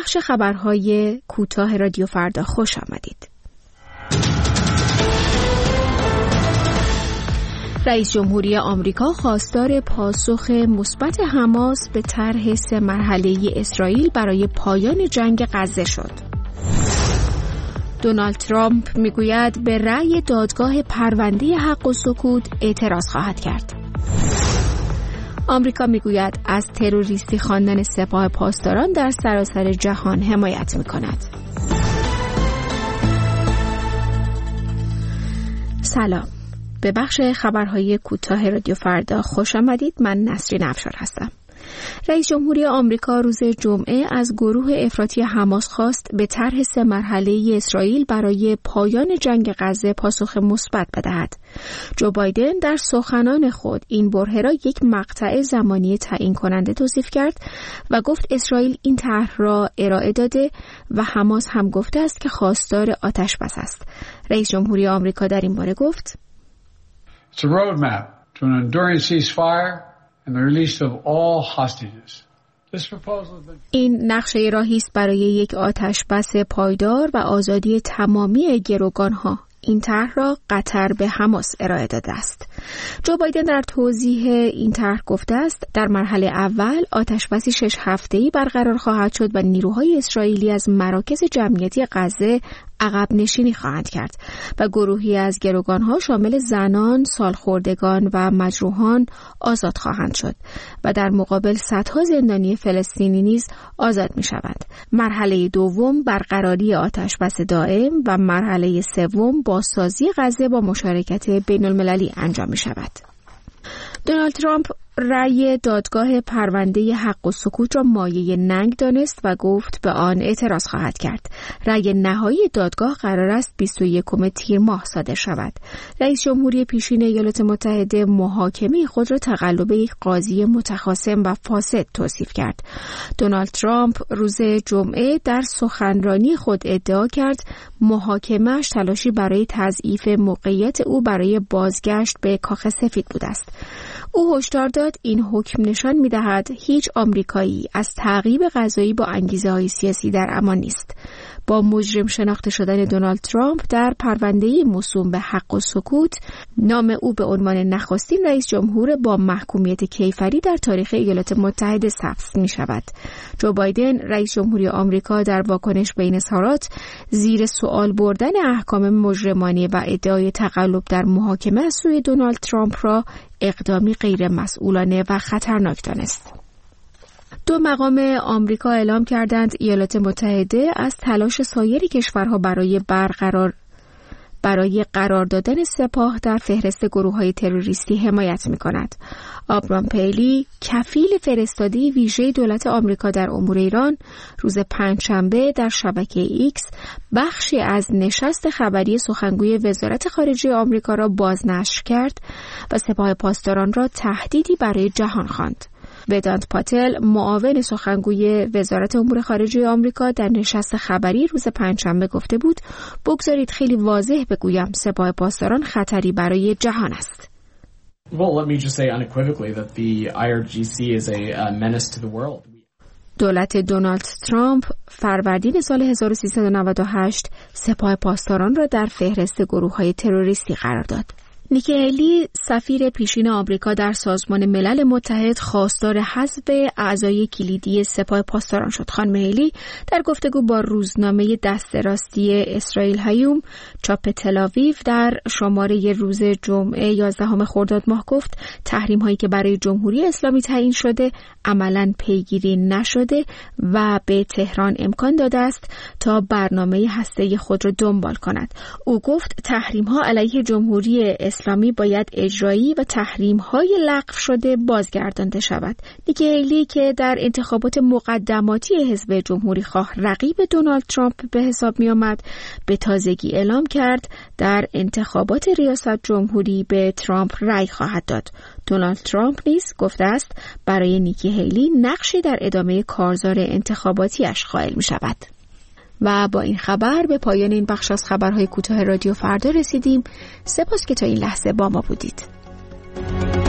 بخش خبرهای کوتاه رادیو فردا خوش آمدید. رئیس جمهوری آمریکا خواستار پاسخ مثبت حماس به طرح 3 مرحله‌ای اسرائیل برای پایان جنگ غزه شد. دونالد ترامپ میگوید به رأی دادگاه پرونده حق و سکوت اعتراض خواهد کرد. آمریکا میگوید از تروریستی خواندن سپاه پاسداران در سراسر جهان حمایت میکند. سلام. به بخش خبرهای کوتاه رادیو فردا خوش آمدید. من نسرین افشار هستم. رئیس جمهوری آمریکا روز جمعه از گروه افراطی حماس خواست به طرح 3 مرحله‌ای اسرائیل برای پایان جنگ غزه پاسخ مثبت بدهد. جو بایدن در سخنان خود این برهه را یک مقطع زمانی تعیین کننده توصیف کرد و گفت اسرائیل این طرح را ارائه داده و حماس هم گفته است که خواستار آتش‌بس است. رئیس جمهوری آمریکا در این باره گفت: It's a roadmap to an enduring ceasefire and the release of all hostages. این نقشه راهی است برای یک آتش‌بس پایدار و آزادی تمامی گروگان‌ها. این طرح را قطر به حماس ارائه داده است. جو بایدن در توضیح این طرح گفته است در مرحله اول آتش‌بسی 6 هفته‌ای برقرار خواهد شد و نیروهای اسرائیلی از مراکز جمعیتی غزه عقب نشینی خواهند کرد و گروهی از گروگان‌ها شامل زنان، سالخوردگان و مجروحان آزاد خواهند شد و در مقابل صدها زندانی فلسطینی نیز آزاد می‌شوند. مرحله دوم برقراری آتش‌بس دائم و مرحله سوم بازسازی غزه با مشارکت بین‌المللی انجام می‌شود. دونالد ترامپ رأی دادگاه پرونده حق و سکوت را مایه ننگ دانست و گفت به آن اعتراض خواهد کرد. رأی نهایی دادگاه قرار است 21 تیر ماه صادر شود. رئیس جمهوری پیشین ایالات متحده محاکمه خود را تقلب یک قاضی متخاصم و فاسد توصیف کرد. دونالد ترامپ روز جمعه در سخنرانی خود ادعا کرد محاکمه‌اش تلاشی برای تضعیف موقعیت او برای بازگشت به کاخ سفید بوده است. او هشدار داد این حکم نشان می‌دهد هیچ آمریکایی از تعقیب قضایی با انگیزه‌های سیاسی در امان نیست. با مجرم شناخته شدن دونالد ترامپ در پرونده موسوم به حق و سکوت، نام او به عنوان نخستین رئیس جمهور با محکومیت کیفری در تاریخ ایالات متحده ثبت می‌شود. جو بایدن رئیس جمهوری آمریکا در واکنش به این اظهارات زیر سوال بردن احکام مجرمانه و ادعای تقلب در محاکمه از سوی دونالد ترامپ را اقدامی غیر مسئولانه و خطرناک دانست. 2 مقام آمریکا اعلام کردند ایالات متحده از تلاش سایر کشورها برای قرار دادن سپاه در فهرست گروه‌های تروریستی حمایت می‌کند. آبرام پیلی، کفیل فرستاده ویژه دولت آمریکا در امور ایران، روز پنجشنبه در شبکه ایکس بخشی از نشست خبری سخنگوی وزارت خارجه آمریکا را بازنشر کرد و سپاه پاسداران را تهدیدی برای جهان خواند. ودانت پاتل، معاون سخنگوی وزارت امور خارجه آمریکا، در نشست خبری روز پنجشنبه گفته بود بگذارید خیلی واضح بگویم سپاه پاسداران خطری برای جهان است. Well, let me just say unequivocally that the IRGC is a menace to the world. دولت دونالد ترامپ فروردین سال 1398 سپاه پاسداران را در فهرست گروه‌های تروریستی قرار داد. نیکی هیلی، سفیر پیشین آمریکا در سازمان ملل متحد، خواستار حذف اعضای کلیدی سپاه پاسداران شد. خانم هیلی در گفتگو با روزنامه دست راستی اسرائیل هیوم چاپ تل‌آویو در شماره روز جمعه 11 خرداد ماه گفت تحریم هایی که برای جمهوری اسلامی تعیین شده عملاً پیگیری نشده و به تهران امکان داده است تا برنامه هسته‌ای خود را دنبال کند. او گفت تحریم ها علیه جمهوری اسلامی باید اجرایی و تحریم‌های لغو شده بازگردانده شود. نیکی هیلی که در انتخابات مقدماتی حزب جمهوری خواه رقیب دونالد ترامپ به حساب می آمد، به تازگی اعلام کرد در انتخابات ریاست جمهوری به ترامپ رأی خواهد داد. دونالد ترامپ نیز گفته است برای نیکی هیلی نقشی در ادامه کارزار انتخاباتیش قائل می شود. و با این خبر به پایان این بخش از خبرهای کوتاه رادیو فردا رسیدیم. سپاس که تا این لحظه با ما بودید.